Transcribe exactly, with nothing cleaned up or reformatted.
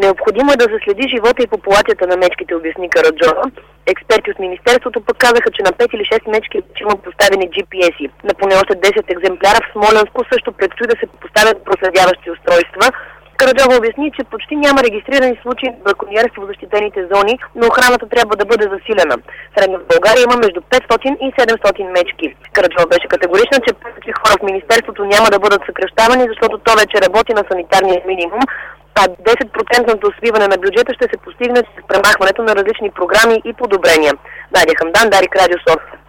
Необходимо е да се следи живота и популацията на мечките, обясни Караджова. Експерти от Министерството пък казаха, че на пет или шест мечки има поставени джи пи ес-и. На поне още десет екземпляра в Смолянско също предстои да се поставят проследяващи устройства. Караджова обясни, че почти няма регистрирани случаи на бракониерство в защитените зони, но охраната трябва да бъде засилена. Средно в България има между петстотин и седемстотин мечки. Караджова беше категорична, че повече хора в Министерството няма да бъдат съкращавани, защото то вече работи на санитарния минимум, а десет процента свиване на бюджета ще се постигне с премахването на различни програми и подобрения. Надя Хамдан, Дарик, Радио София.